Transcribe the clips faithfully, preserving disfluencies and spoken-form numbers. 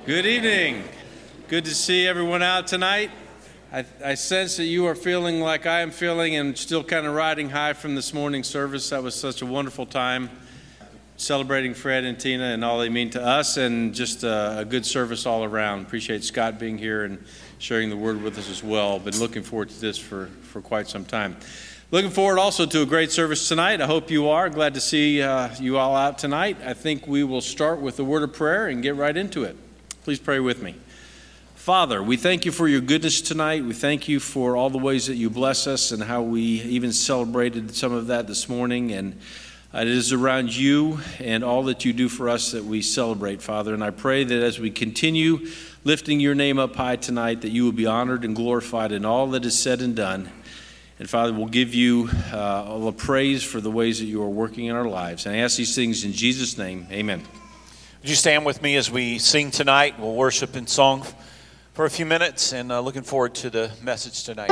Good evening. Good to see everyone out tonight. I, I sense that you are feeling like I am feeling and still kind of riding high from this morning's service. That was such a wonderful time celebrating Fred and Tina and all they mean to us, and just a, a good service all around. Appreciate Scott being here and sharing the word with us as well. Been looking forward to this for, for quite some time. Looking forward also to a great service tonight. I hope you are. Glad to see uh, you all out tonight. I think we will start with a word of prayer and get right into it. Please pray with me. Father, we thank you for your goodness tonight. We thank you for all the ways that you bless us and how we even celebrated some of that this morning. And it is around you and all that you do for us that we celebrate, Father. And I pray that as we continue lifting your name up high tonight, that you will be honored and glorified in all that is said and done. And Father, we'll give you uh, all the praise for the ways that you are working in our lives. And I ask these things in Jesus' name, amen. Would you stand with me as we sing tonight? We'll worship in song for a few minutes, and uh, looking forward to the message tonight.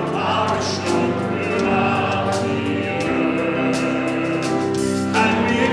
And we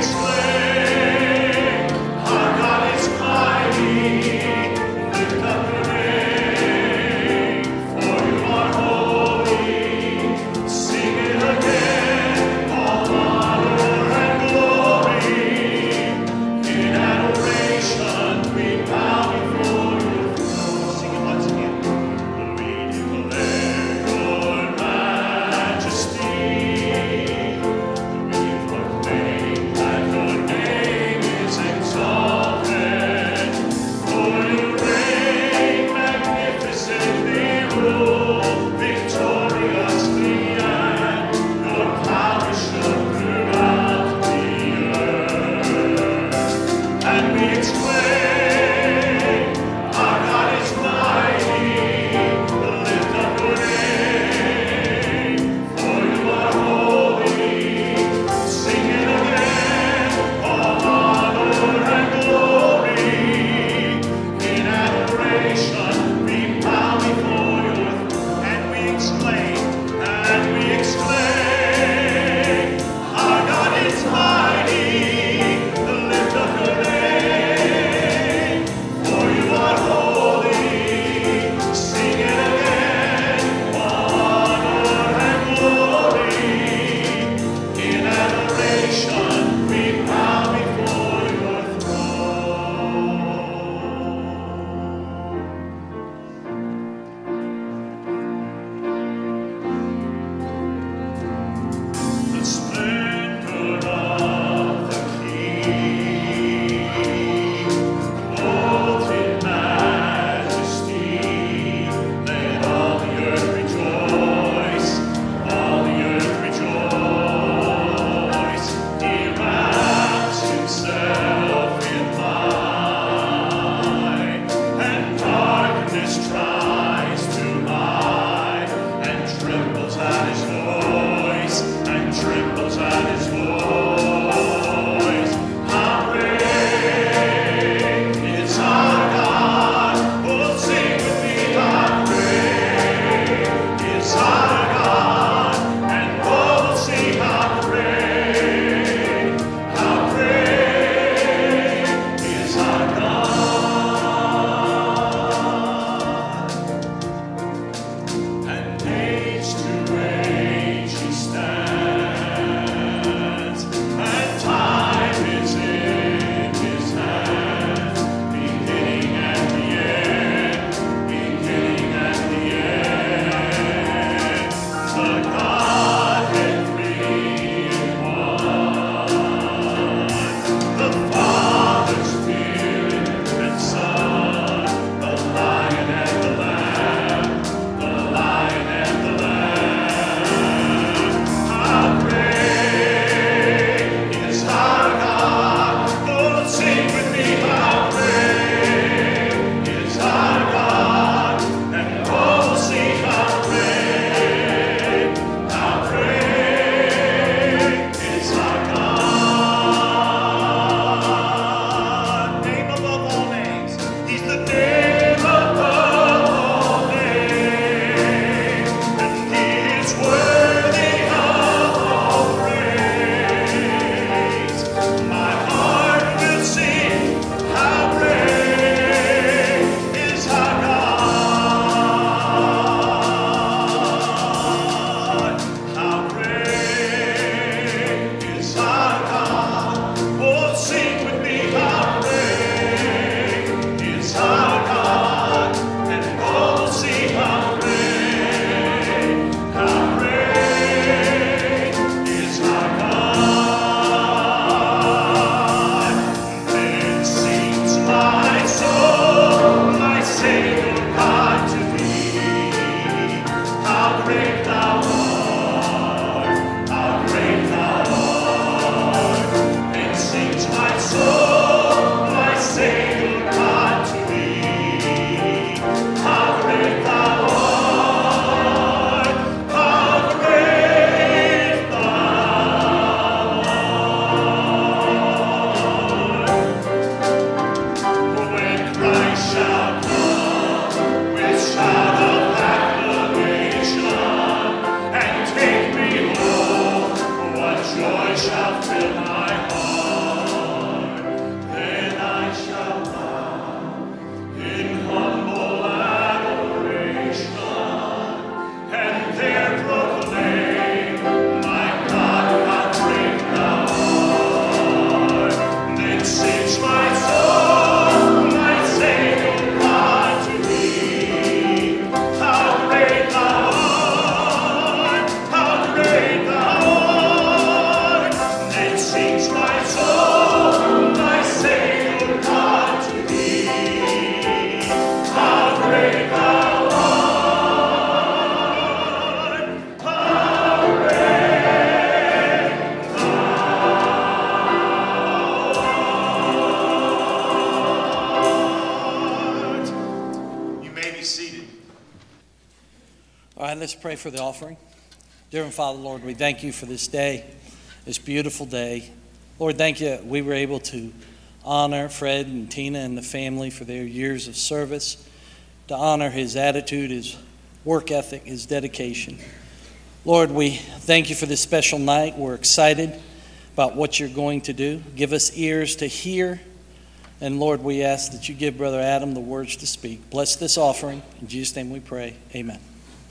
All right, let's pray for the offering. Dear and Father, Lord, we thank you for this day, this beautiful day. Lord, thank you that we were able to honor Fred and Tina and the family for their years of service, to honor his attitude, his work ethic, his dedication. Lord, we thank you for this special night. We're excited about what you're going to do. Give us ears to hear. And Lord, we ask that you give Brother Adam the words to speak. Bless this offering. In Jesus' name we pray. Amen.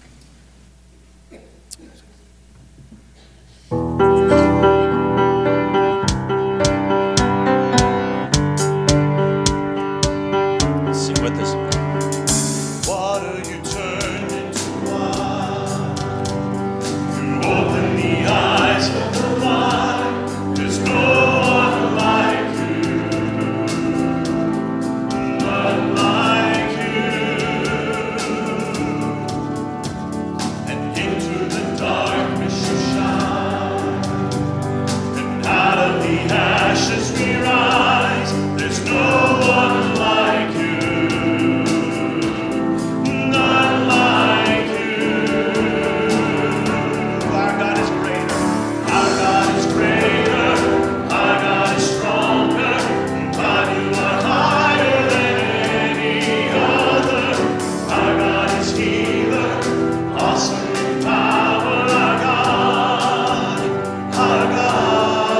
Sing with us. Water you turned into wine. You open the eyes of the blind. There's no one like you. None like you. And into the darkness you shine. And out of the ashes we rise. There's no one like you. None like you. Our God is greater. Our God is greater. Our God is stronger. God, you are higher than any other. Our God is healer. Awesome in power. Our God. Our God.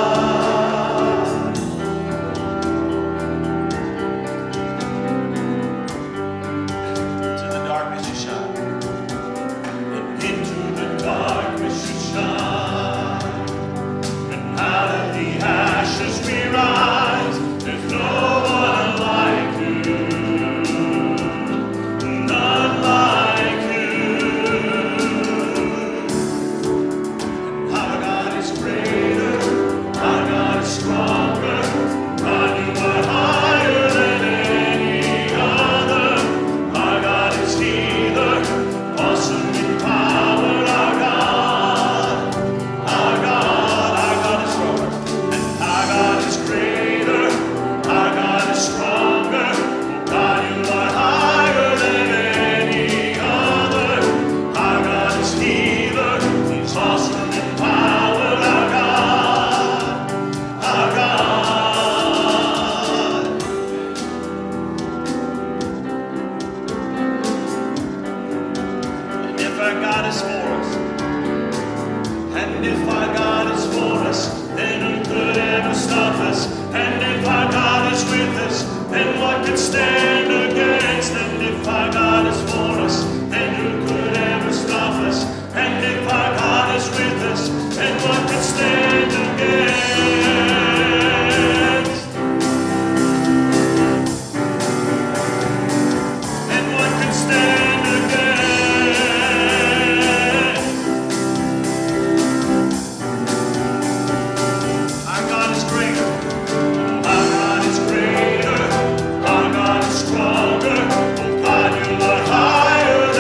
To the darkness you shine. And into the darkness you shine. And out of the ashes we rise. There's no one like you. None like you. Our God is greater. Our God is stronger. God, you are higher than any other. Our God is healer. Awesome in power. Our God. Our God. Our God is stronger. And our God is greater. Our God is stronger. God, you are higher than any other. Our God is healer. He's awesome in power. Our God. Our God. And if our God is for us, and if our God is for us, then who could ever stop us? And if our God is with us, then what could stand against? And if our God is for us, then who could ever stop us? And if our God is with us, then what could stand against? And what could stand against? Our God is greater. Our God is greater. Our God is stronger. Oh God, you are higher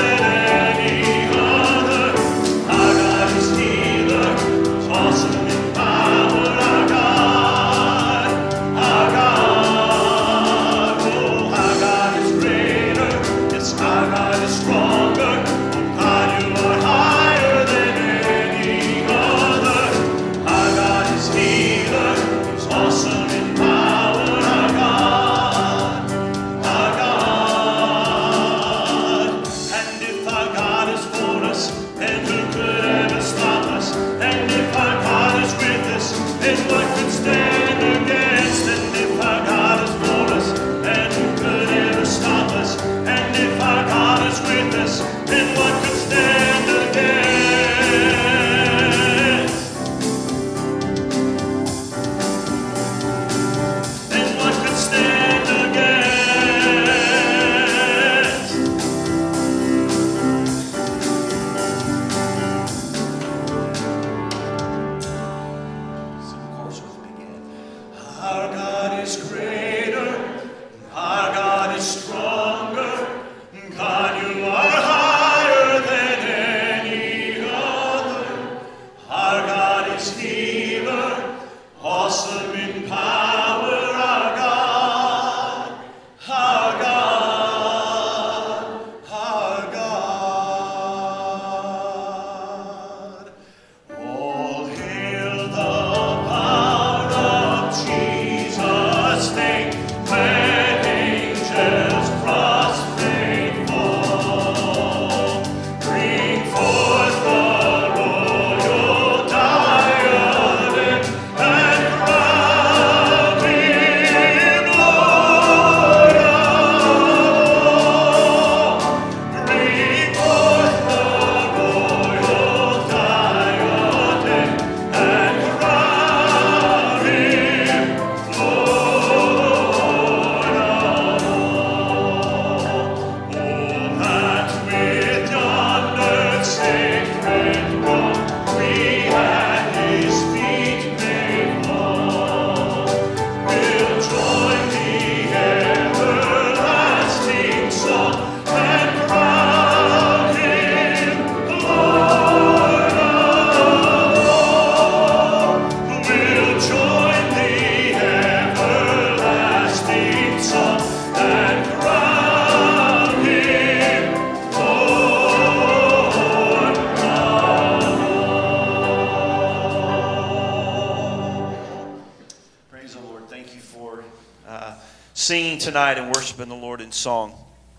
singing tonight and worshiping the Lord in song.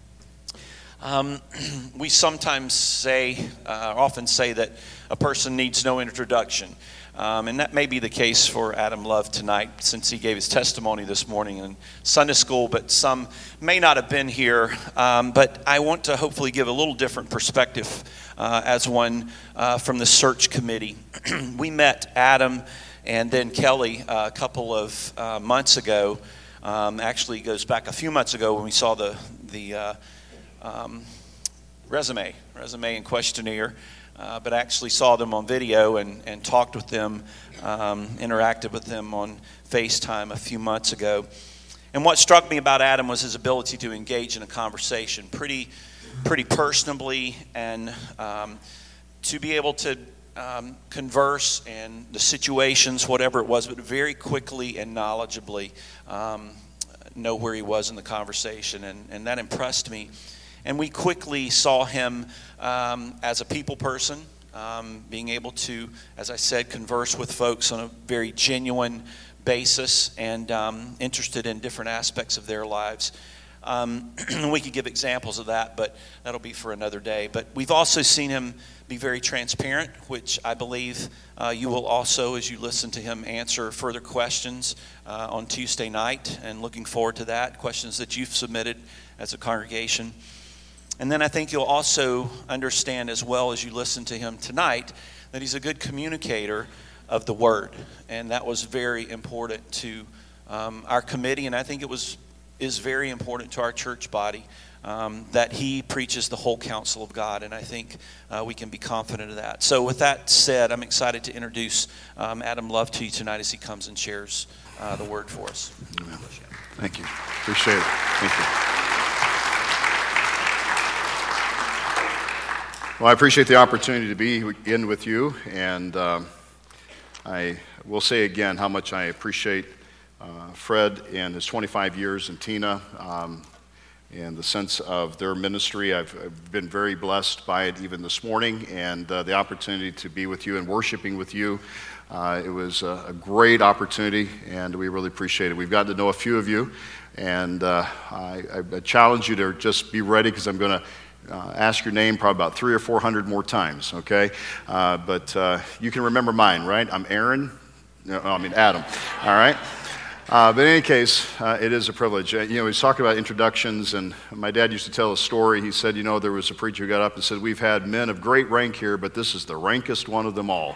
Um, we sometimes say, uh, often say that a person needs no introduction. Um, and that may be the case for Adam Love tonight, since he gave his testimony this morning in Sunday school, but some may not have been here. Um, but I want to hopefully give a little different perspective uh, as one uh, from the search committee. We met Adam and then Kelly uh, a couple of uh, months ago. Um, actually, it goes back a few months ago when we saw the, the uh, um, resume, resume and questionnaire. Uh, but actually saw them on video and, and talked with them, um, interacted with them on FaceTime a few months ago. And what struck me about Adam was his ability to engage in a conversation pretty pretty personably, and um, to be able to um, converse and the situations, whatever it was, but very quickly and knowledgeably um, know where he was in the conversation. And, and that impressed me. And we quickly saw him um, as a people person, um, being able to, as I said, converse with folks on a very genuine basis and um, interested in different aspects of their lives. Um, we could give examples of that, but that'll be for another day. But we've also seen him be very transparent, which I believe uh, you will also, as you listen to him answer further questions uh, on Tuesday night, and looking forward to that, questions that you've submitted as a congregation. And then I think you'll also understand, as well as you listen to him tonight, that he's a good communicator of the Word. And that was very important to um, our committee, and I think it was is very important to our church body, um, that he preaches the whole counsel of God. And I think uh, we can be confident of that. So with that said, I'm excited to introduce um, Adam Love to you tonight as he comes and shares uh, the Word for us. Amen. Thank you. Appreciate it. Thank you. Well, I appreciate the opportunity to be in with you, and um, I will say again how much I appreciate uh, Fred and his twenty-five years, and Tina, um, and the sense of their ministry. I've, I've been very blessed by it even this morning, and uh, the opportunity to be with you and worshiping with you. Uh, it was a, a great opportunity, and we really appreciate it. We've gotten to know a few of you, and uh, I, I challenge you to just be ready, because I'm going to Uh, ask your name probably about three or four hundred more times, okay? Uh, but uh, you can remember mine, right? I'm Aaron. No, I mean Adam. All right. Uh, but in any case, uh, it is a privilege. Uh, you know, he's talking about introductions, and my dad used to tell a story. He said, you know, there was a preacher who got up and said, "We've had men of great rank here, but this is the rankest one of them all."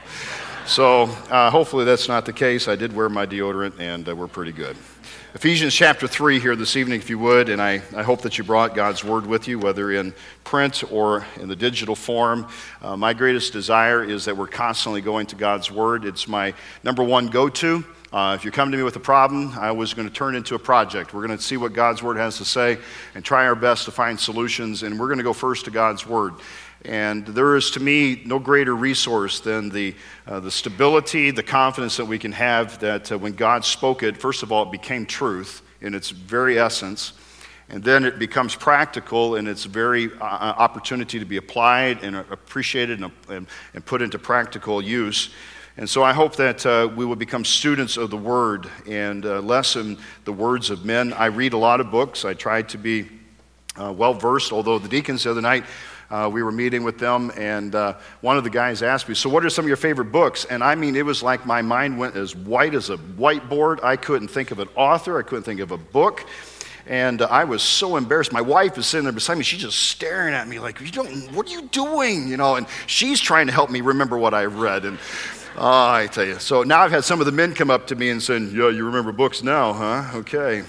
So uh, hopefully that's not the case. I did wear my deodorant, and uh, we're pretty good. Ephesians chapter three here this evening, if you would, and I, I hope that you brought God's Word with you, whether in print or in the digital form. Uh, my greatest desire is that we're constantly going to God's Word. It's my number one go-to. Uh, if you come to me with a problem, I was going to turn it into a project. We're going to see what God's Word has to say and try our best to find solutions, and we're going to go first to God's Word. And there is, to me, no greater resource than the uh, the stability, the confidence that we can have that uh, when God spoke it, first of all, it became truth in its very essence, and then it becomes practical in its very uh, opportunity to be applied and appreciated and, and, and put into practical use. And so I hope that uh, we will become students of the Word and uh, less in the words of men. I read a lot of books. I try to be uh, well-versed, although the deacons the other night, Uh, we were meeting with them, and uh, one of the guys asked me, "So what are some of your favorite books?" And I mean, it was like my mind went as white as a whiteboard. I couldn't think of an author. I couldn't think of a book. And uh, I was so embarrassed. My wife is sitting there beside me. She's just staring at me like, "You don't, what are you doing?" You know, and she's trying to help me remember what I read. And uh, I tell you, so now I've had some of the men come up to me and saying, "Yeah, you remember books now, huh? Okay."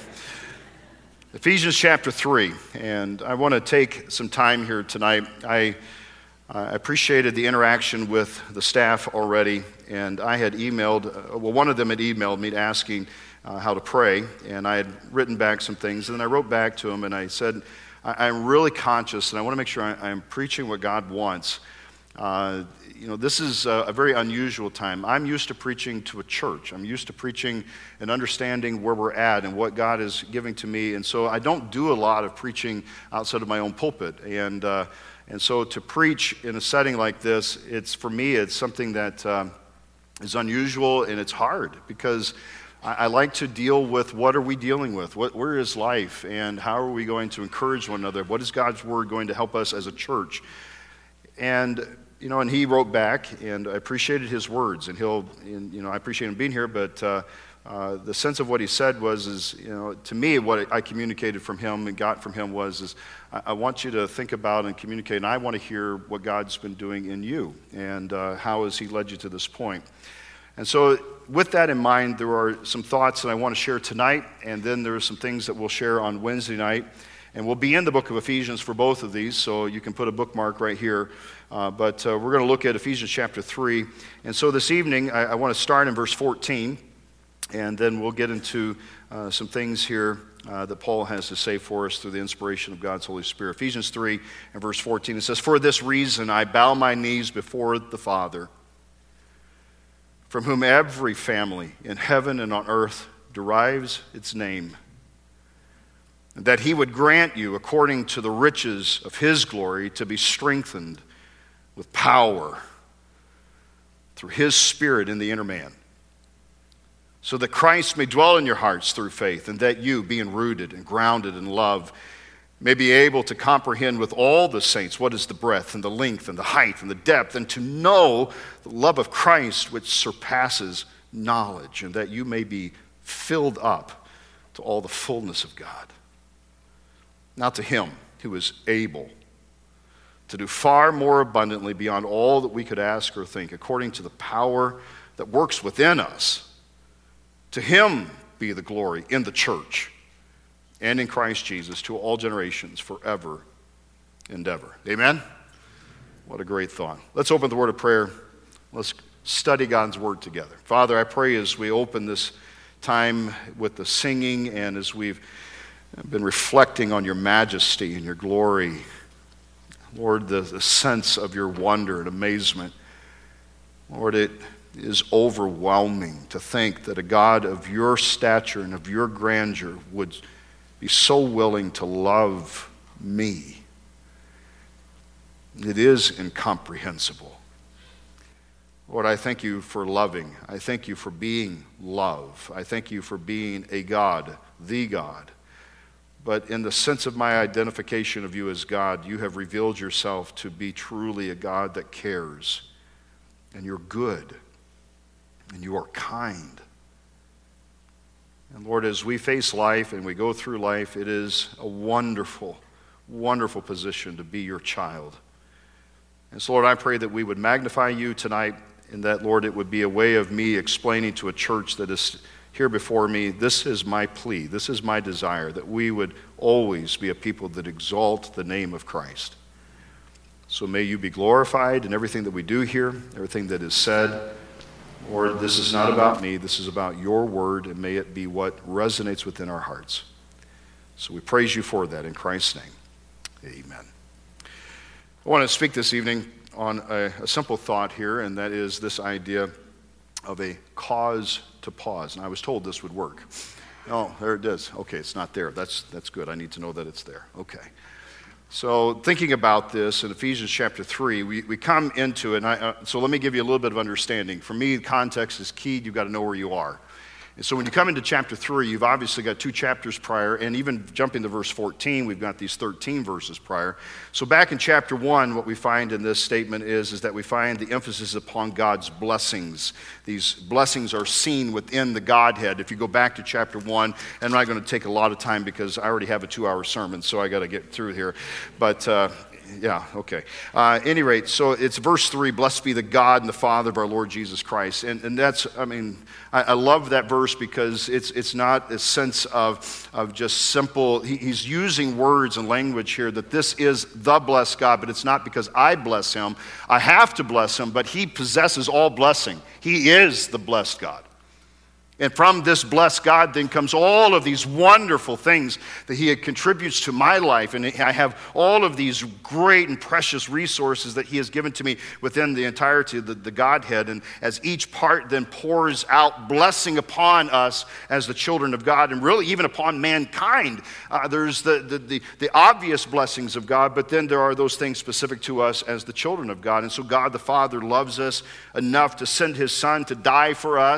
Ephesians chapter three, and I want to take some time here tonight. I, I appreciated the interaction with the staff already, and I had emailed, uh, well, one of them had emailed me asking uh, how to pray, and I had written back some things, and then I wrote back to him, and I said, I, I'm really conscious, and I want to make sure I, I'm preaching what God wants. Uh, you know, this is a, a very unusual time. I'm used to preaching to a church. I'm used to preaching and understanding where we're at and what God is giving to me. And so I don't do a lot of preaching outside of my own pulpit. And uh, and so to preach in a setting like this, it's for me, it's something that uh, is unusual and it's hard because I, I like to deal with what are we dealing with? What, where is life? And how are we going to encourage one another? What is God's word going to help us as a church? And, you know, and he wrote back, and I appreciated his words. And he'll, and, you know, I appreciate him being here, but uh, uh, the sense of what he said was, is, you know, to me, what I communicated from him and got from him was, is I, I want you to think about and communicate, and I want to hear what God's been doing in you, and uh, how has he led you to this point. And so with that in mind, there are some thoughts that I want to share tonight, and then there are some things that we'll share on Wednesday night. And we'll be in the book of Ephesians for both of these, so you can put a bookmark right here. Uh, but uh, we're going to look at Ephesians chapter three. And so this evening, I, I want to start in verse fourteen, and then we'll get into uh, some things here uh, that Paul has to say for us through the inspiration of God's Holy Spirit. Ephesians three and verse fourteen, it says, "For this reason I bow my knees before the Father, from whom every family in heaven and on earth derives its name, that he would grant you, according to the riches of his glory, to be strengthened with power through his Spirit in the inner man, so that Christ may dwell in your hearts through faith, and that you, being rooted and grounded in love, may be able to comprehend with all the saints what is the breadth and the length and the height and the depth, and to know the love of Christ which surpasses knowledge, and that you may be filled up to all the fullness of God. Now to him who is able to do far more abundantly beyond all that we could ask or think, according to the power that works within us, to him be the glory in the church and in Christ Jesus to all generations forever and ever." Amen? What a great thought. Let's open the word of prayer. Let's study God's word together. Father, I pray as we open this time with the singing and as we've been reflecting on your majesty and your glory, Lord, the, the sense of your wonder and amazement, Lord, it is overwhelming to think that a God of your stature and of your grandeur would be so willing to love me. It is incomprehensible. Lord, I thank you for loving. I thank you for being love. I thank you for being a God, the God. But in the sense of my identification of you as God, you have revealed yourself to be truly a God that cares. And you're good. And you are kind. And Lord, as we face life and we go through life, it is a wonderful, wonderful position to be your child. And so, Lord, I pray that we would magnify you tonight, and that, Lord, it would be a way of me explaining to a church that is here before me, this is my plea, this is my desire, that we would always be a people that exalt the name of Christ. So may you be glorified in everything that we do here, everything that is said. Lord, this is not about me, this is about your word, and may it be what resonates within our hearts. So we praise you for that in Christ's name. Amen. I want to speak this evening on a, a simple thought here, and that is this idea of a cause to pause. And I was told this would work. Oh, there it is. Okay, it's not there. That's that's good. I need to know that it's there. Okay. So thinking about this in Ephesians chapter three, we, we come into it. And I, uh, so let me give you a little bit of understanding. For me, context is key. You've got to know where you are. And so when you come into chapter three, you've obviously got two chapters prior, and even jumping to verse fourteen, we've got these thirteen verses prior. So back in chapter one, what we find in this statement is, is that we find the emphasis upon God's blessings. These blessings are seen within the Godhead. If you go back to chapter one, and I'm not going to take a lot of time because I already have a two-hour sermon, so I got to get through here. But uh, yeah, okay. Uh, any rate, so it's verse three, "Blessed be the God and the Father of our Lord Jesus Christ." And, and that's, I mean, I, I love that verse because it's it's not a sense of, of just simple, he, he's using words and language here that this is the blessed God, but it's not because I bless him. I have to bless him, but he possesses all blessing. He is the blessed God. And from this blessed God then comes all of these wonderful things that he contributes to my life. And I have all of these great and precious resources that he has given to me within the entirety of the, the Godhead. And as each part then pours out blessing upon us as the children of God, and really even upon mankind, uh, there's the, the, the, the obvious blessings of God, but then there are those things specific to us as the children of God. And so God the Father loves us enough to send his Son to die for us.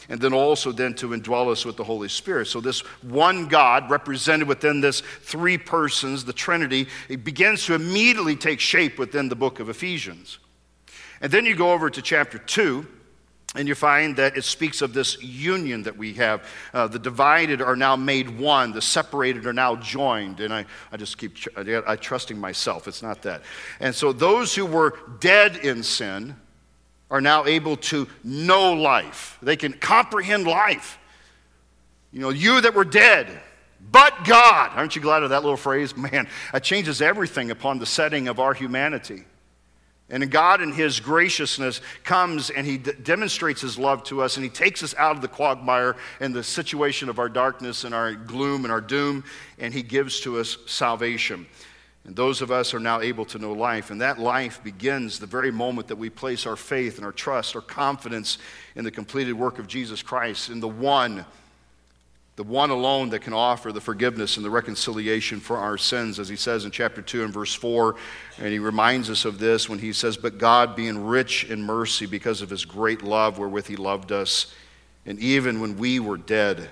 and then also then to indwell us with the Holy Spirit. So this one God represented within this three persons, the Trinity, it begins to immediately take shape within the book of Ephesians. And then you go over to chapter two, and you find that it speaks of this union that we have. Uh, the divided are now made one. The separated are now joined. And I, I just keep tr- I, I trusting myself. It's not that. And so those who were dead in sin are now able to know life. They can comprehend life. You know, you that were dead, but God. Aren't you glad of that little phrase? Man, that changes everything upon the setting of our humanity. And God in his graciousness comes and he d- demonstrates his love to us, and he takes us out of the quagmire and the situation of our darkness and our gloom and our doom, and he gives to us salvation. And those of us are now able to know life, and that life begins the very moment that we place our faith and our trust, our confidence in the completed work of Jesus Christ, in the one The one alone that can offer the forgiveness and the reconciliation for our sins, as he says in chapter two and verse four. And he reminds us of this when he says, "But God, being rich in mercy because of his great love wherewith he loved us, and even when we were dead,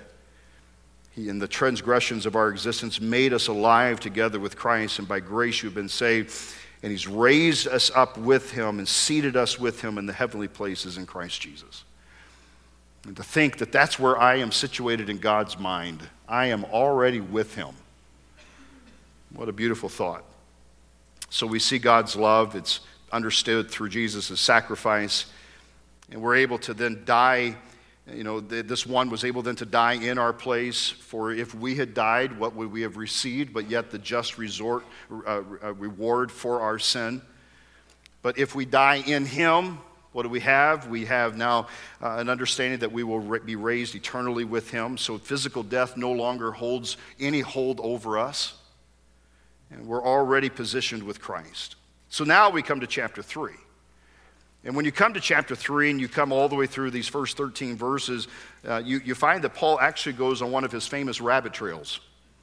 he in the transgressions of our existence made us alive together with Christ, and by grace you have been saved. And he's raised us up with him and seated us with him in the heavenly places in Christ Jesus." And to think that that's where I am situated in God's mind. I am already with him. What a beautiful thought. So we see God's love. It's understood through Jesus' sacrifice. And we're able to then die. You know, this one was able then to die in our place. For if we had died, what would we have received? But yet the just resort, uh, reward for our sin. But if we die in him, what do we have? We have now uh, an understanding that we will re- be raised eternally with him. So physical death no longer holds any hold over us. And we're already positioned with Christ. So now we come to chapter three. And when you come to chapter three and you come all the way through these first thirteen verses, uh, you, you find that Paul actually goes on one of his famous rabbit trails.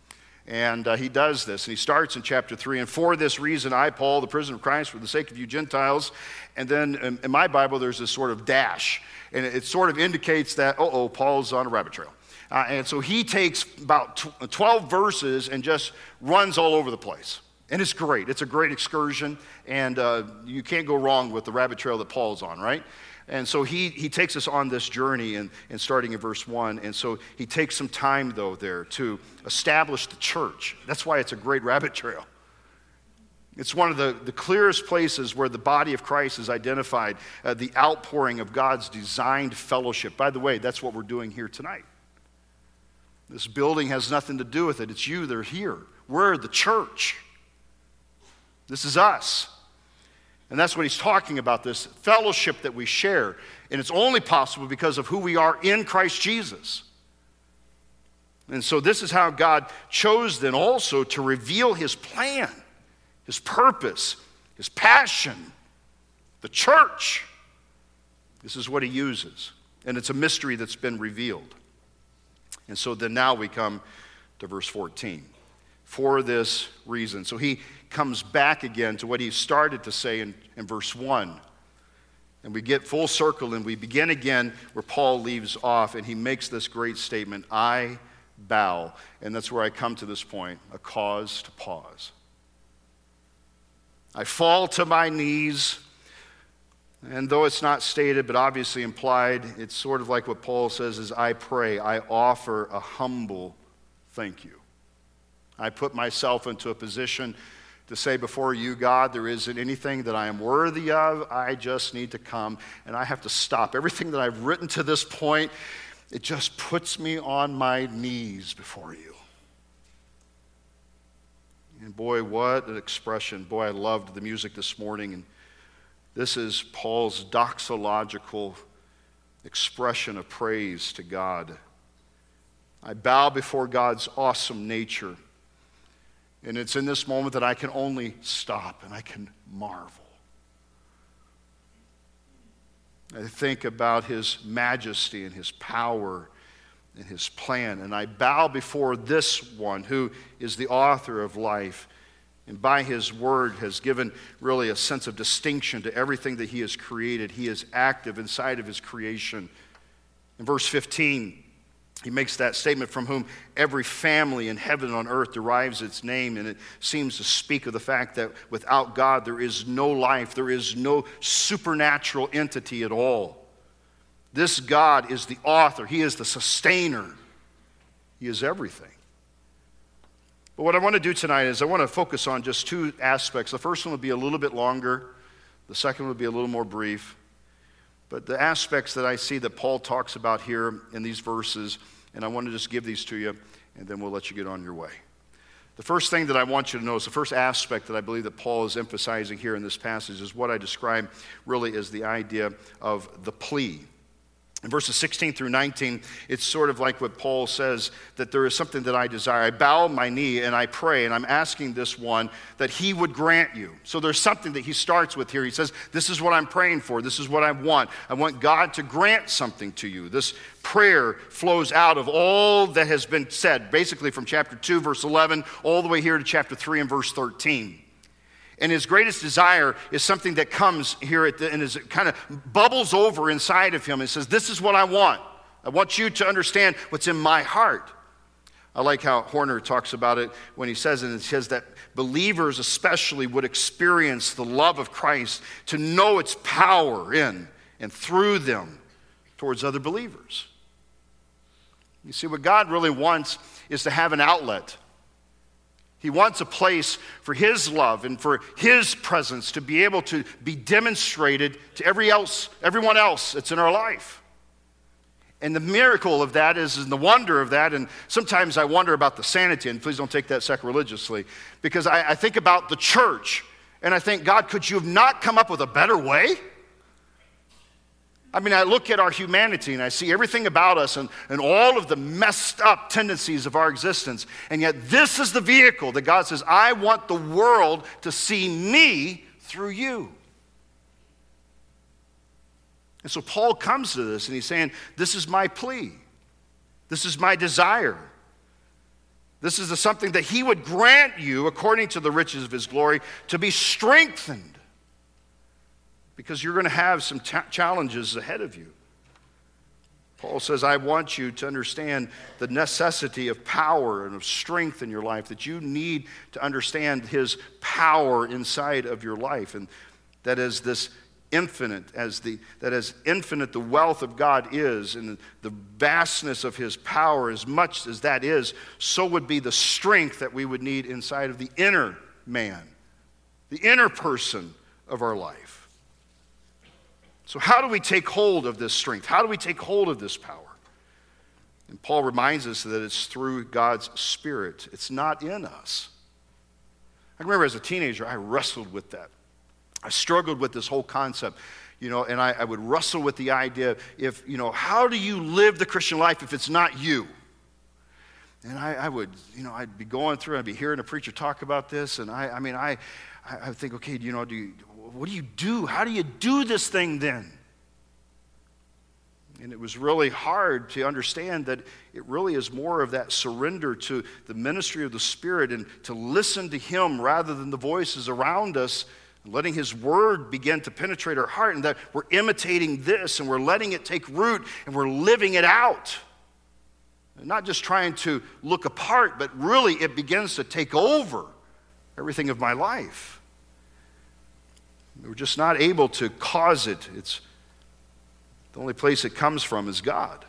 And uh, he does this, and he starts in chapter three. "And for this reason, I, Paul, the prisoner of Christ, for the sake of you Gentiles." And then in, in my Bible, there's this sort of dash, and it, it sort of indicates that, uh-oh, Paul's on a rabbit trail. Uh, and so he takes about twelve verses and just runs all over the place. And it's great. It's a great excursion, and uh, you can't go wrong with the rabbit trail that Paul's on, right? And so he, he takes us on this journey, and, and starting in verse one. And so he takes some time, though, there to establish the church. That's why it's a great rabbit trail. It's one of the, the clearest places where the body of Christ is identified, uh, the outpouring of God's designed fellowship. By the way, that's what we're doing here tonight. This building has nothing to do with it. It's you that are here. We're the church. This is us. And that's what he's talking about, this fellowship that we share. And it's only possible because of who we are in Christ Jesus. And so this is how God chose then also to reveal his plan, his purpose, his passion, the church. This is what he uses. And it's a mystery that's been revealed. And so then now we come to verse fourteen. For this reason. So he comes back again to what he started to say in, in verse one. And we get full circle and we begin again where Paul leaves off, and he makes this great statement, "I bow." And that's where I come to this point, a cause to pause. I fall to my knees, and though it's not stated but obviously implied, it's sort of like what Paul says is, "I pray, I offer a humble thank you." I put myself into a position to say before you, God, there isn't anything that I am worthy of. I just need to come, and I have to stop. Everything that I've written to this point, it just puts me on my knees before you. And boy, what an expression. Boy, I loved the music this morning, and this is Paul's doxological expression of praise to God. I bow before God's awesome nature. And it's in this moment that I can only stop and I can marvel. I think about his majesty and his power and his plan. And I bow before this one who is the author of life, and by his word has given really a sense of distinction to everything that he has created. He is active inside of his creation. In verse fifteen, he makes that statement, from whom every family in heaven and on earth derives its name, and it seems to speak of the fact that without God there is no life, there is no supernatural entity at all. This God is the author, he is the sustainer, he is everything. But what I want to do tonight is I want to focus on just two aspects. The first one will be a little bit longer, the second will be a little more brief. But the aspects that I see that Paul talks about here in these verses, and I want to just give these to you, and then we'll let you get on your way. The first thing that I want you to notice, the first aspect that I believe that Paul is emphasizing here in this passage is what I describe really as the idea of the plea. In verses sixteen through nineteen, it's sort of like what Paul says, that there is something that I desire. I bow my knee and I pray, and I'm asking this one that he would grant you. So there's something that he starts with here. He says, this is what I'm praying for. This is what I want. I want God to grant something to you. This prayer flows out of all that has been said, basically from chapter two, verse eleven, all the way here to chapter three and verse thirteen. And his greatest desire is something that comes here at the, and is kind of bubbles over inside of him and says, this is what I want. I want you to understand what's in my heart. I like how Horner talks about it when he says, and it says that believers especially would experience the love of Christ, to know its power in and through them towards other believers. You see, what God really wants is to have an outlet. He wants a place for his love and for his presence to be able to be demonstrated to every else, everyone else that's in our life. And the miracle of that is, and the wonder of that, and sometimes I wonder about the sanity, and please don't take that sacrilegiously, because I, I think about the church, and I think, God, could you have not come up with a better way? I mean, I look at our humanity and I see everything about us and, and all of the messed up tendencies of our existence. And yet this is the vehicle that God says, I want the world to see me through you. And so Paul comes to this and he's saying, this is my plea. This is my desire. This is something that he would grant you according to the riches of his glory, to be strengthened. Because you're going to have some ta- challenges ahead of you. Paul says, I want you to understand the necessity of power and of strength in your life, that you need to understand his power inside of your life. And that is this infinite, as the that as infinite the wealth of God is, and the vastness of his power, as much as that is, so would be the strength that we would need inside of the inner man, the inner person of our life. So how do we take hold of this strength? How do we take hold of this power? And Paul reminds us that it's through God's Spirit. It's not in us. I remember as a teenager, I wrestled with that. I struggled with this whole concept, you know, and I, I would wrestle with the idea, if, you know, how do you live the Christian life if it's not you? And I, I would, you know, I'd be going through, I'd be hearing a preacher talk about this, and I, I mean, I, I would think, okay, you know, do you, what do you do? How do you do this thing then? And it was really hard to understand that it really is more of that surrender to the ministry of the Spirit and to listen to him rather than the voices around us, and letting his word begin to penetrate our heart, and that we're imitating this and we're letting it take root and we're living it out. And not just trying to look apart, but really it begins to take over everything of my life. We're just not able to cause it. It's the only place it comes from is God.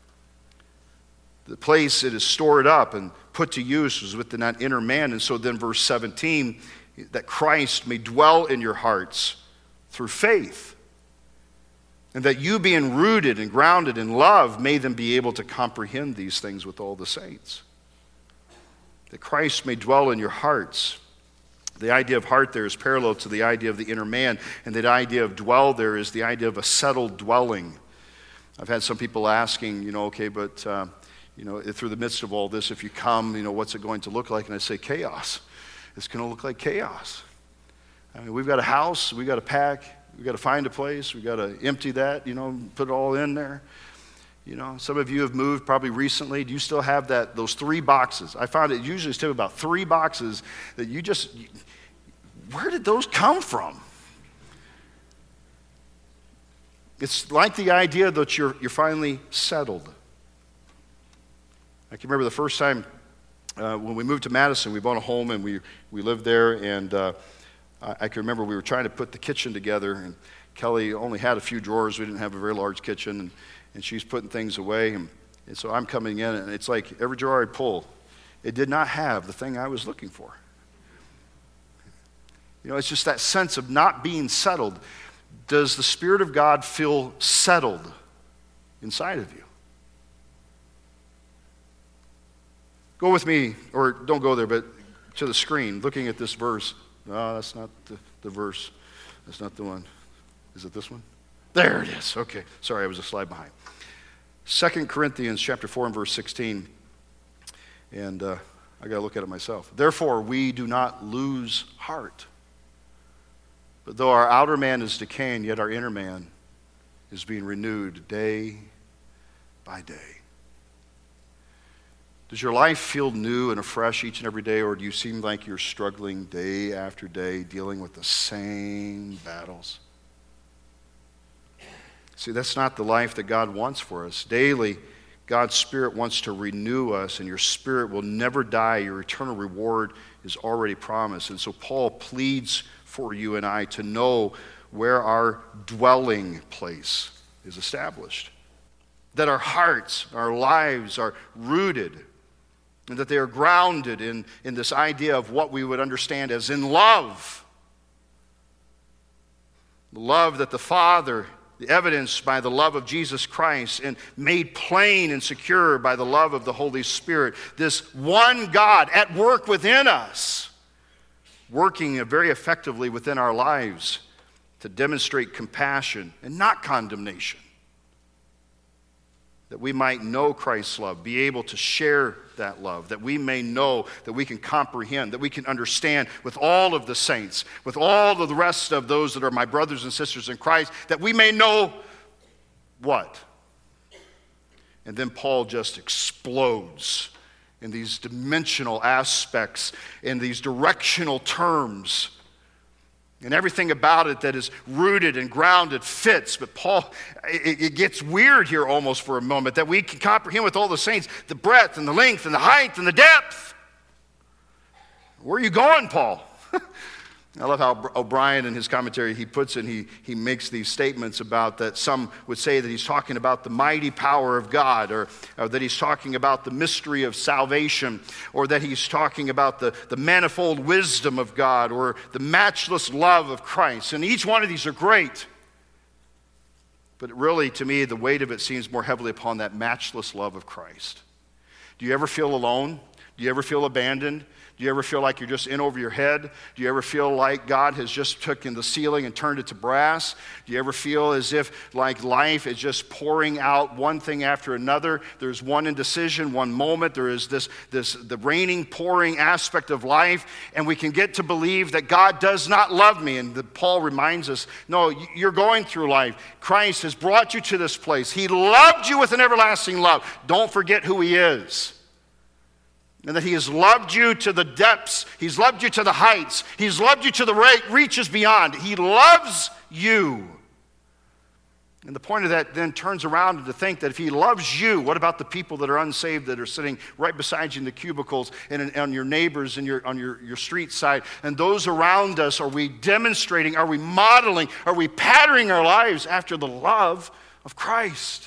The place it is stored up and put to use is within that inner man. And so then verse seventeen, that Christ may dwell in your hearts through faith, and that you, being rooted and grounded in love, may then be able to comprehend these things with all the saints. That Christ may dwell in your hearts. The idea of heart there is parallel to the idea of the inner man, and the idea of dwell there is the idea of a settled dwelling. I've had some people asking, you know, okay, but, uh, you know, through the midst of all this, if you come, you know, what's it going to look like? And I say, chaos. It's going to look like chaos. I mean, we've got a house, we've got to pack, we've got to find a place, we've got to empty that, you know, put it all in there. You know, some of you have moved probably recently. Do you still have that? Those three boxes? I found it usually still about three boxes that you just, where did those come from? It's like the idea that you're, you're finally settled. I can remember the first time uh, when we moved to Madison, we bought a home and we, we lived there, and uh, I, I can remember we were trying to put the kitchen together, and Kelly only had a few drawers. We didn't have a very large kitchen, and, and she's putting things away, and, and so I'm coming in, and it's like every drawer I'd pull, it did not have the thing I was looking for. You know, it's just that sense of not being settled. Does the Spirit of God feel settled inside of you? Go with me, or don't go there, but to the screen, looking at this verse. No, that's not the, the verse. That's not the one. Is it this one? There it is. Okay. Sorry, I was a slide behind. Second Corinthians chapter four and verse sixteen. And uh, I got to look at it myself. Therefore, we do not lose heart. But though our outer man is decaying, yet our inner man is being renewed day by day. Does your life feel new and afresh each and every day, or do you seem like you're struggling day after day, dealing with the same battles? See, that's not the life that God wants for us. Daily, God's Spirit wants to renew us, and your spirit will never die. Your eternal reward is already promised. And so Paul pleads for you and I to know where our dwelling place is established. That our hearts, our lives are rooted, and that they are grounded in, in this idea of what we would understand as in love. The love that the Father, the evidenced by the love of Jesus Christ, and made plain and secure by the love of the Holy Spirit. This one God at work within us, working very effectively within our lives to demonstrate compassion and not condemnation. That we might know Christ's love, be able to share that love, that we may know, that we can comprehend, that we can understand with all of the saints, with all of the rest of those that are my brothers and sisters in Christ, that we may know what? And then Paul just explodes in these dimensional aspects, in these directional terms, and everything about it that is rooted and grounded fits. But Paul, it, it gets weird here almost for a moment, that we can comprehend with all the saints the breadth and the length and the height and the depth. Where are you going, Paul? I love how O'Brien in his commentary, he puts it, he, he makes these statements about that some would say that he's talking about the mighty power of God, or, or that he's talking about the mystery of salvation, or that he's talking about the, the manifold wisdom of God, or the matchless love of Christ. And each one of these are great. But really, to me, the weight of it seems more heavily upon that matchless love of Christ. Do you ever feel alone? Do you ever feel abandoned? Do you ever feel like you're just in over your head? Do you ever feel like God has just taken the ceiling and turned it to brass? Do you ever feel as if like life is just pouring out one thing after another? There's one indecision, one moment. There is this, this the raining, pouring aspect of life, and we can get to believe that God does not love me. And the, Paul reminds us, no, you're going through life. Christ has brought you to this place. He loved you with an everlasting love. Don't forget who he is. And that he has loved you to the depths. He's loved you to the heights. He's loved you to the reaches beyond. He loves you. And the point of that then turns around to think that if he loves you, what about the people that are unsaved that are sitting right beside you in the cubicles and, and on your neighbors and your, on your, your street side? And those around us, are we demonstrating, are we modeling, are we patterning our lives after the love of Christ?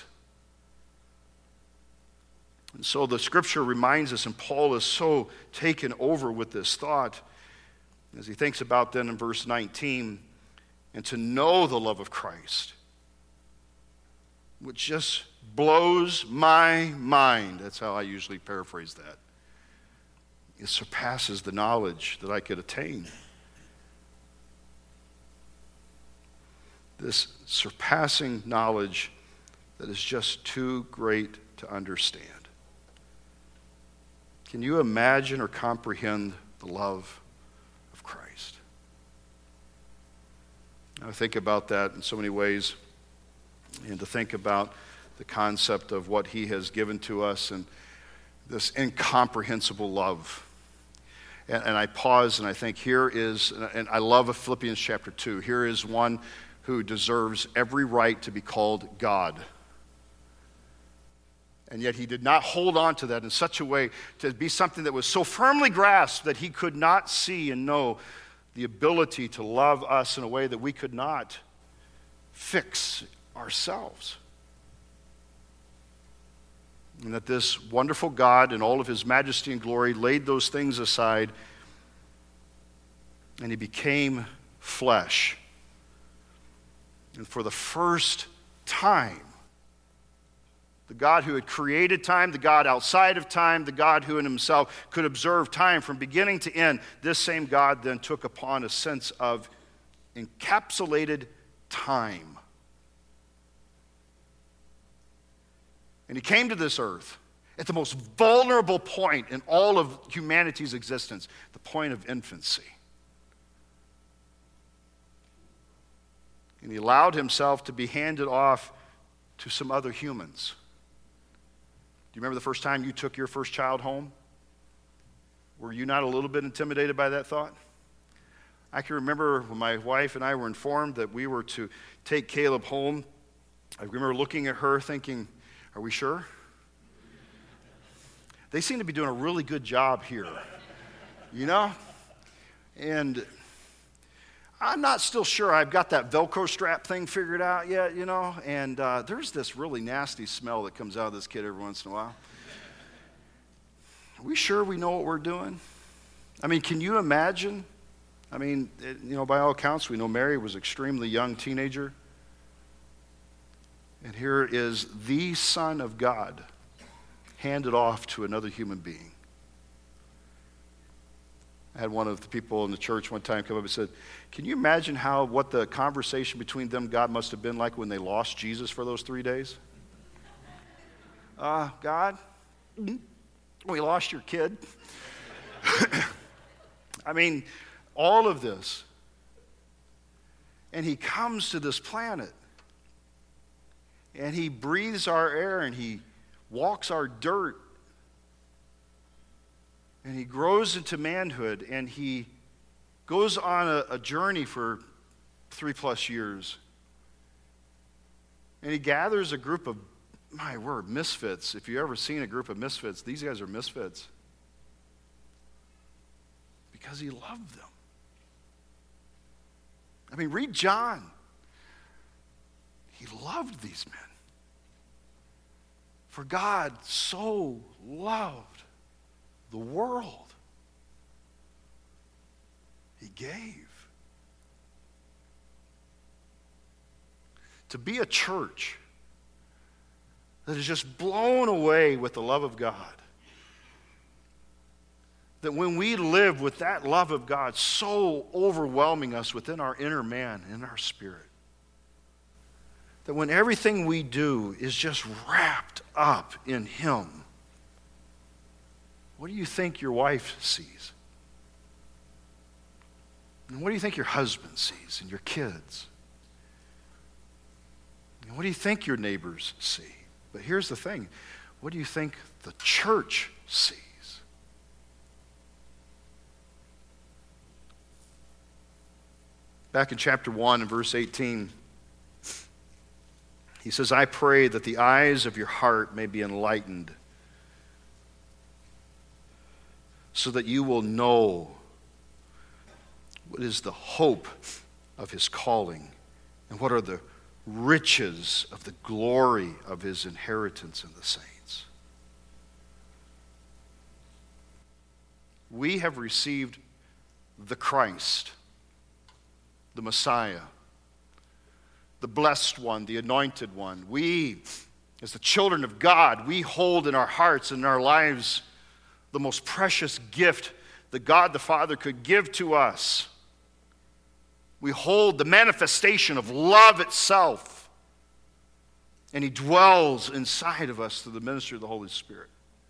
And so the scripture reminds us, and Paul is so taken over with this thought as he thinks about then in verse nineteen, and to know the love of Christ, which just blows my mind. That's how I usually paraphrase that. It surpasses the knowledge that I could attain. This surpassing knowledge that is just too great to understand. Can you imagine or comprehend the love of Christ? I think about that in so many ways, and to think about the concept of what he has given to us and this incomprehensible love. And, and I pause and I think here is, and I love Philippians chapter two, here is one who deserves every right to be called God. And yet he did not hold on to that in such a way to be something that was so firmly grasped that he could not see and know the ability to love us in a way that we could not fix ourselves. And that this wonderful God in all of his majesty and glory laid those things aside, and he became flesh. And for the first time, the God who had created time, the God outside of time, the God who in himself could observe time from beginning to end, this same God then took upon a sense of encapsulated time. And he came to this earth at the most vulnerable point in all of humanity's existence, the point of infancy. And he allowed himself to be handed off to some other humans. Do you remember the first time you took your first child home? Were you not a little bit intimidated by that thought? I can remember when my wife and I were informed that we were to take Caleb home. I remember looking at her thinking, are we sure? They seem to be doing a really good job here, you know? And I'm not still sure I've got that Velcro strap thing figured out yet, you know? And uh, there's this really nasty smell that comes out of this kid every once in a while. Are we sure we know what we're doing? I mean, can you imagine? I mean, it, you know, by all accounts, we know Mary was an extremely young teenager. And here is the Son of God handed off to another human being. I had one of the people in the church one time come up and said, can you imagine how what the conversation between them and God must have been like when they lost Jesus for those three days? Uh, God, we lost your kid. I mean, all of this. And he comes to this planet. And he breathes our air and he walks our dirt. And he grows into manhood and he goes on a, a journey for three plus years. And he gathers a group of, my word, misfits. If you've ever seen a group of misfits, these guys are misfits. Because he loved them. I mean, read John. He loved these men. For God so loved the world. He gave. To be a church that is just blown away with the love of God. That when we live with that love of God so overwhelming us within our inner man, in our spirit, that when everything we do is just wrapped up in Him, what do you think your wife sees? And what do you think your husband sees and your kids? And what do you think your neighbors see? But here's the thing. What do you think the church sees? Back in chapter one and verse eighteen, he says, I pray that the eyes of your heart may be enlightened so that you will know what is the hope of his calling and what are the riches of the glory of his inheritance in the saints. We have received the Christ, the Messiah, the blessed one, the anointed one. We, as the children of God, we hold in our hearts and in our lives the most precious gift that God the Father could give to us. We hold the manifestation of love itself, and He dwells inside of us through the ministry of the Holy Spirit.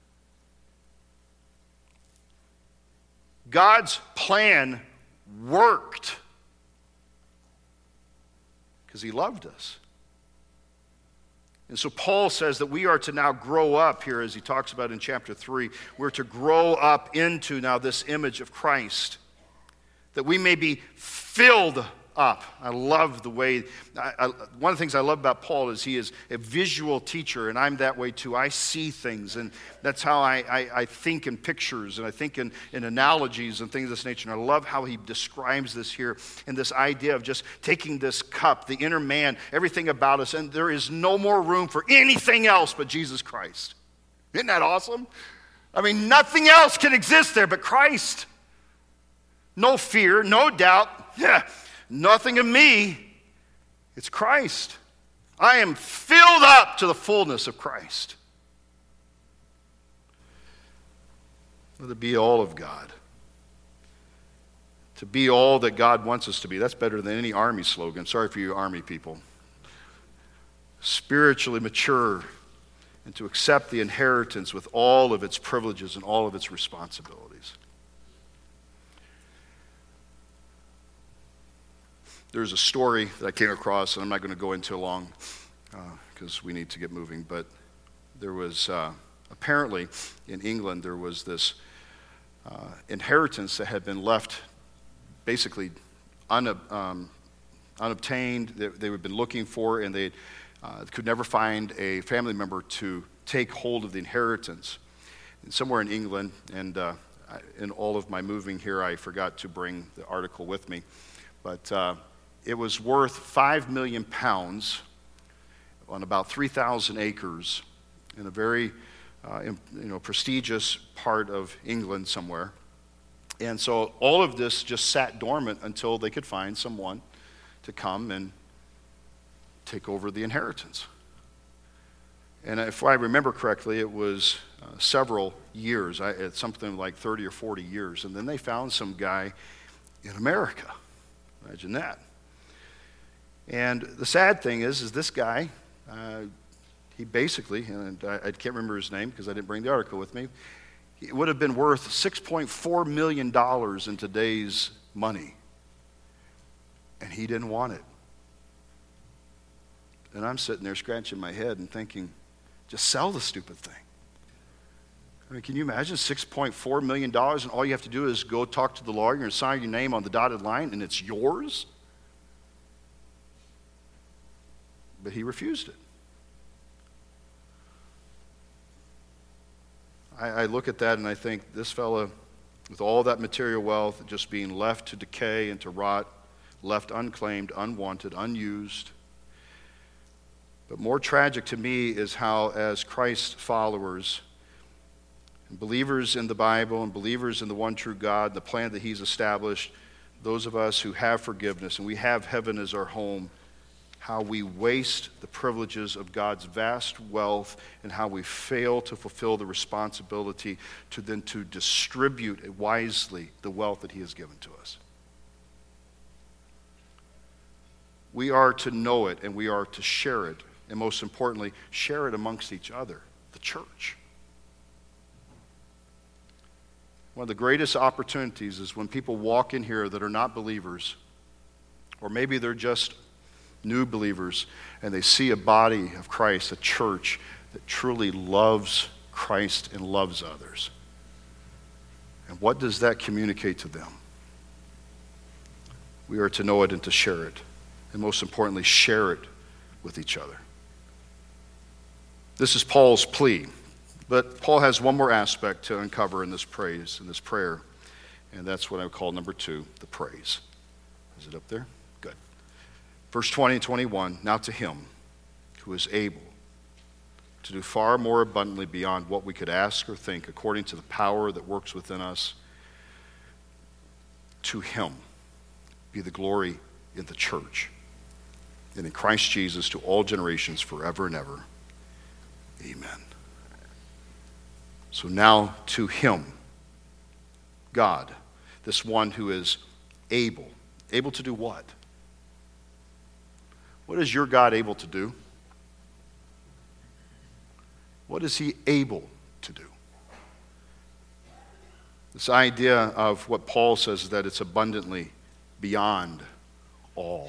God's plan worked because He loved us. And so Paul says that we are to now grow up here, as he talks about in chapter three. We're to grow up into now this image of Christ, that we may be filled up. I love the way, I, I, one of the things I love about Paul is he is a visual teacher, and I'm that way too. I see things, and that's how I, I, I think in pictures, and I think in, in analogies and things of this nature. And I love how he describes this here, and this idea of just taking this cup, the inner man, everything about us, and there is no more room for anything else but Jesus Christ. Isn't that awesome? I mean, nothing else can exist there but Christ. No fear, no doubt. Yeah. Nothing of me, it's Christ. I am filled up to the fullness of Christ. Let it be all of God. To be all that God wants us to be. That's better than any army slogan. Sorry for you army people. Spiritually mature and to accept the inheritance with all of its privileges and all of its responsibilities. There's a story that I came across, and I'm not going to go into long because uh, we need to get moving, but there was uh, apparently in England there was this uh, inheritance that had been left basically un, um, unobtained, that they had been looking for, and they uh, could never find a family member to take hold of the inheritance. And somewhere in England, and uh, in all of my moving here, I forgot to bring the article with me, but uh, it was worth five million pounds on about three thousand acres in a very uh, you know, prestigious part of England somewhere. And so all of this just sat dormant until they could find someone to come and take over the inheritance. And if I remember correctly, it was uh, several years, I, it's something like thirty or forty years. And then they found some guy in America. Imagine that. And the sad thing is, is this guy, uh, he basically, and I, I can't remember his name because I didn't bring the article with me, it would have been worth six point four million dollars in today's money. And he didn't want it. And I'm sitting there scratching my head and thinking, just sell the stupid thing. I mean, can you imagine six point four million dollars and all you have to do is go talk to the lawyer and sign your name on the dotted line and it's yours? But he refused it. I, I look at that and I think this fella, with all that material wealth, just being left to decay and to rot, left unclaimed, unwanted, unused. But more tragic to me is how, as Christ followers, and believers in the Bible and believers in the one true God, the plan that He's established, those of us who have forgiveness and we have heaven as our home, how we waste the privileges of God's vast wealth and how we fail to fulfill the responsibility to then to distribute wisely the wealth that He has given to us. We are to know it and we are to share it, and most importantly, share it amongst each other, the church. One of the greatest opportunities is when people walk in here that are not believers, or maybe they're just new believers, and they see a body of Christ, a church that truly loves Christ and loves others. And what does that communicate to them? We are to know it and to share it, and most importantly, share it with each other. This is Paul's plea, but Paul has one more aspect to uncover in this praise, in this prayer, and that's what I would call number two, the praise. Is it up there? Good. Verse twenty and twenty-one, now to Him who is able to do far more abundantly beyond what we could ask or think, according to the power that works within us, to Him be the glory in the church and in Christ Jesus to all generations forever and ever. Amen. So now to Him, God, this one who is able. Able to do what? What is your God able to do? What is He able to do? This idea of what Paul says is that it's abundantly beyond all.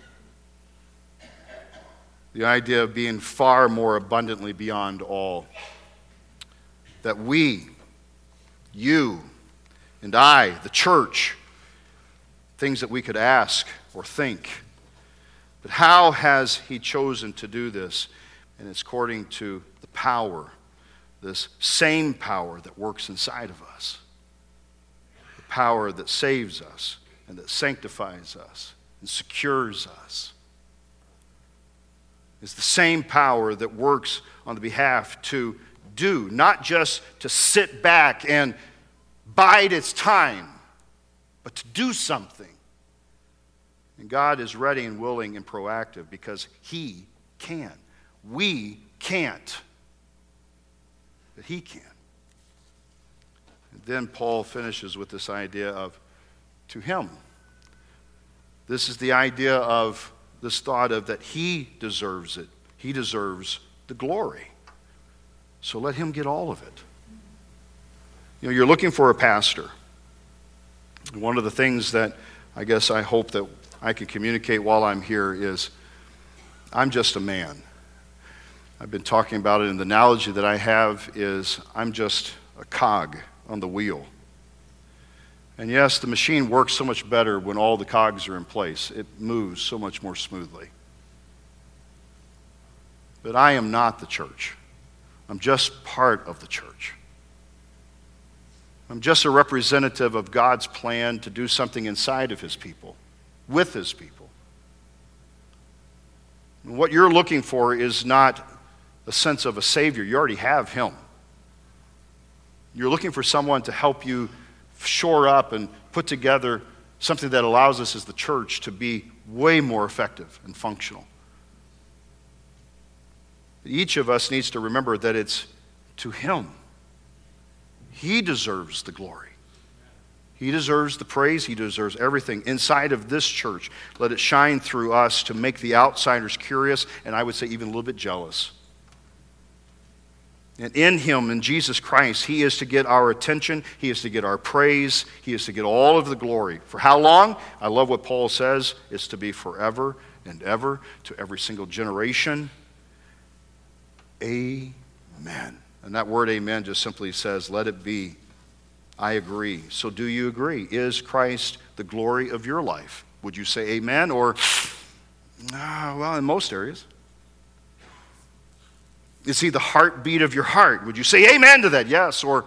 The idea of being far more abundantly beyond all. That we, you, and I, the church, things that we could ask or think. But how has he chosen to do this? And it's according to the power, this same power that works inside of us. The power that saves us and that sanctifies us and secures us. It's the same power that works on the behalf to do, not just to sit back and bide its time, but to do something. And God is ready and willing and proactive because he can. We can't, but he can. And then Paul finishes with this idea of to him. This is the idea of this thought of that he deserves it. He deserves the glory. So let him get all of it. You know, you're looking for a pastor. One of the things that I guess I hope that I can communicate while I'm here is I'm just a man. I've been talking about it, and the analogy that I have is I'm just a cog on the wheel. And yes, the machine works so much better when all the cogs are in place. It moves so much more smoothly. But I am not the church. I'm just part of the church. I'm just a representative of God's plan to do something inside of his people, with his people. And what you're looking for is not a sense of a Savior. You already have him. You're looking for someone to help you shore up and put together something that allows us as the church to be way more effective and functional. Each of us needs to remember that it's to him. He deserves the glory. He deserves the praise. He deserves everything inside of this church. Let it shine through us to make the outsiders curious, and I would say even a little bit jealous. And in him, in Jesus Christ, he is to get our attention. He is to get our praise. He is to get all of the glory. For how long? I love what Paul says. It's to be forever and ever, to every single generation. Amen. And that word amen just simply says, let it be. I agree. So do you agree? Is Christ the glory of your life? Would you say amen? Or, ah, well, in most areas. Is he the heartbeat of your heart? Would you say amen to that? Yes. Or,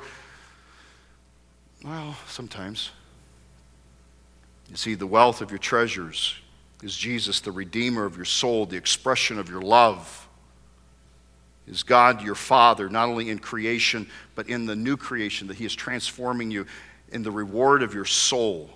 well, sometimes. Is he the wealth of your treasures? Is Jesus the redeemer of your soul, the expression of your love? Is God your Father, not only in creation, but in the new creation, that he is transforming you in the reward of your soul?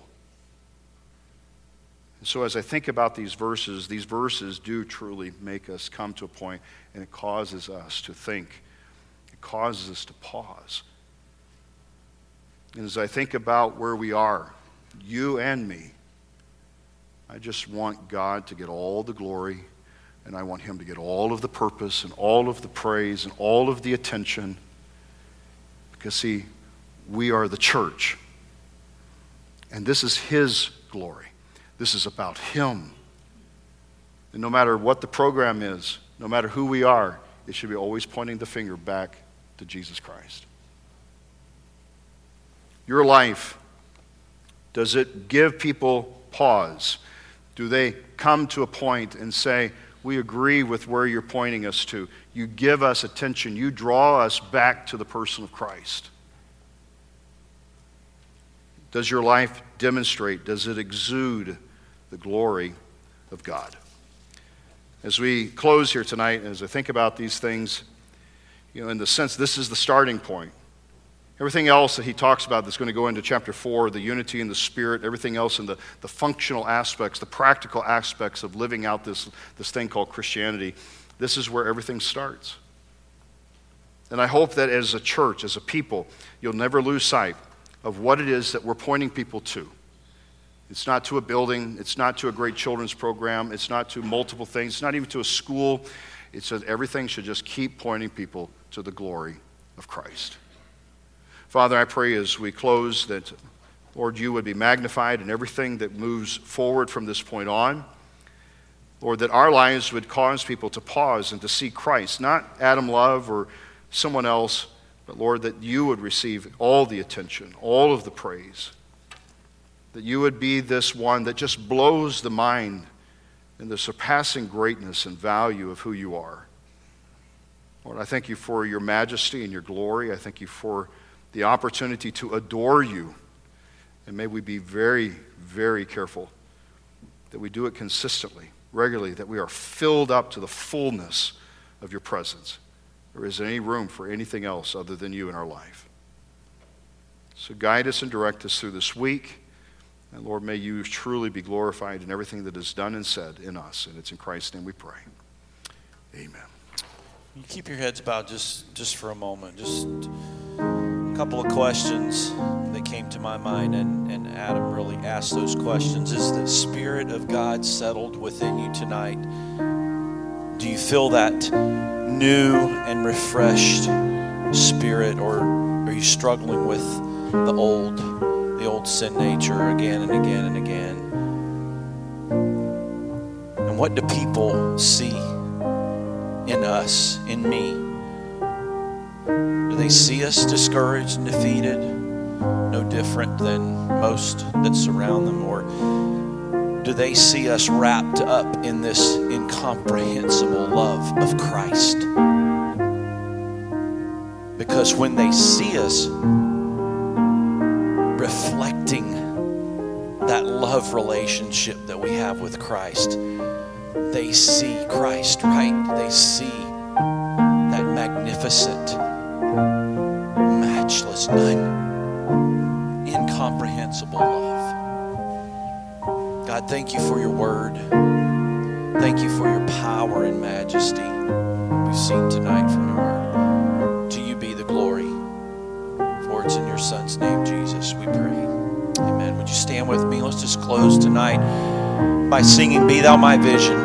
And so as I think about these verses, these verses do truly make us come to a point, and it causes us to think. It causes us to pause. And as I think about where we are, you and me, I just want God to get all the glory, and I want him to get all of the purpose and all of the praise and all of the attention. Because, see, we are the church. And this is his glory. This is about him. And no matter what the program is, no matter who we are, it should be always pointing the finger back to Jesus Christ. Your life, does it give people pause? Do they come to a point and say, we agree with where you're pointing us to. You give us attention. You draw us back to the person of Christ. Does your life demonstrate, does it exude the glory of God? As we close here tonight, as I think about these things, you know, in the sense this is the starting point. Everything else that he talks about that's going to go into chapter four, the unity in the Spirit, everything else in the, the functional aspects, the practical aspects of living out this, this thing called Christianity, this is where everything starts. And I hope that as a church, as a people, you'll never lose sight of what it is that we're pointing people to. It's not to a building. It's not to a great children's program. It's not to multiple things. It's not even to a school. It's that everything should just keep pointing people to the glory of Christ. Father, I pray as we close that, Lord, you would be magnified in everything that moves forward from this point on. Lord, that our lives would cause people to pause and to see Christ, not Adam Love or someone else, but Lord, that you would receive all the attention, all of the praise. that you would be this one that just blows the mind in the surpassing greatness and value of who you are. Lord, I thank you for your majesty and your glory. I thank you for the opportunity to adore you. And may we be very, very careful that we do it consistently, regularly, that we are filled up to the fullness of your presence. There isn't any room for anything else other than you in our life. So guide us and direct us through this week. And Lord, may you truly be glorified in everything that is done and said in us. And it's in Christ's name we pray. Amen. You keep your heads bowed just, just for a moment. Just a couple of questions that came to my mind, and, and Adam really asked those questions. Is the Spirit of God settled within you tonight? Do you feel that new and refreshed spirit, or are you struggling with the old, the old sin nature again and again and again? And what do people see in us, in me? Do they see us discouraged and defeated, no different than most that surround them? Or do they see us wrapped up in this incomprehensible love of Christ? Because when they see us reflecting that love relationship that we have with Christ, they see Christ, right? They see that magnificent, matchless, un- incomprehensible love. God, thank you for your word. Thank you for your power and majesty we've seen tonight from your word. To you be the glory, for it's in your Son's name, Jesus, we pray. Amen. Would you stand with me? Let's just close tonight by singing Be Thou My Vision.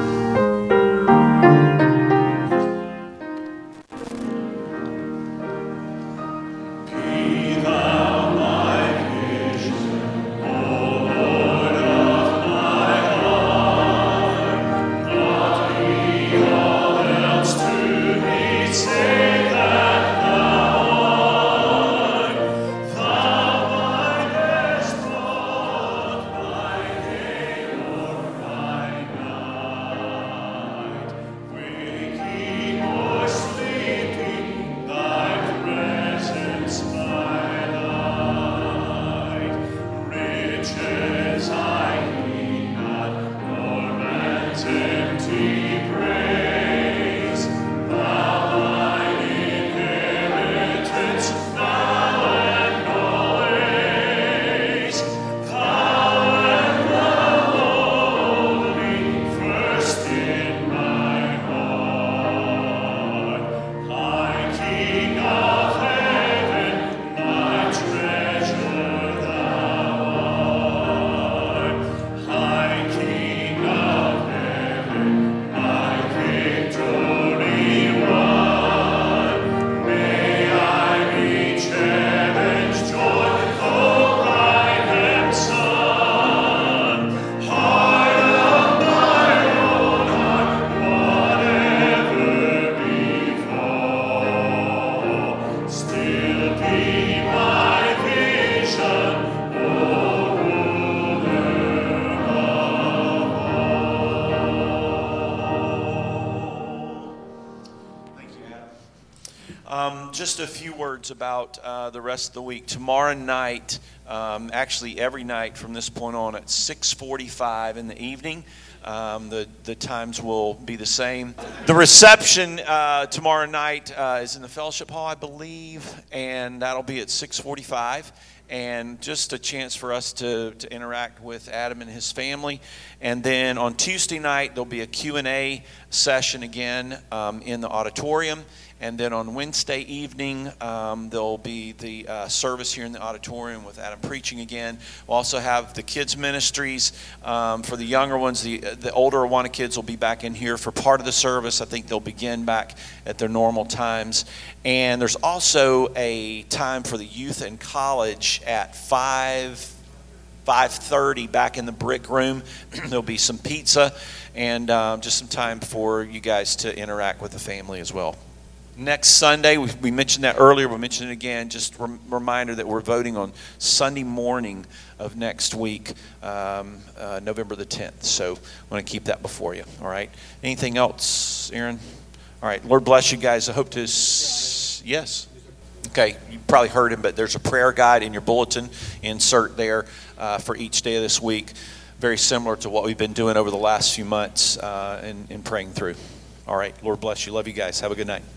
Just a few words about uh, the rest of the week. Tomorrow night, um, actually every night from this point on at six forty-five in the evening, um, the, the times will be the same. The reception uh, tomorrow night uh, is in the Fellowship Hall, I believe, and that'll be at six forty-five. And just a chance for us to, to interact with Adam and his family. And then on Tuesday night, there'll be a Q and A session again um, in the auditorium. And then on Wednesday evening, um, there'll be the uh, service here in the auditorium with Adam preaching again. We'll also have the kids' ministries um, for the younger ones. The, the older Awana kids will be back in here for part of the service. I think they'll begin back at their normal times. And there's also a time for the youth and college at five, five thirty back in the brick room. There'll be some pizza and um, just some time for you guys to interact with the family as well. Next Sunday, we, we mentioned that earlier, we'll mention it again, just a rem- reminder that we're voting on Sunday morning of next week, um, uh, November the tenth. So I want to keep that before you, all right? Anything else, Aaron? All right, Lord bless you guys. I hope to, s- yes? Okay, you probably heard him, but there's a prayer guide in your bulletin, insert there uh, for each day of this week. Very similar to what we've been doing over the last few months uh, in, in praying through. All right, Lord bless you. Love you guys. Have a good night.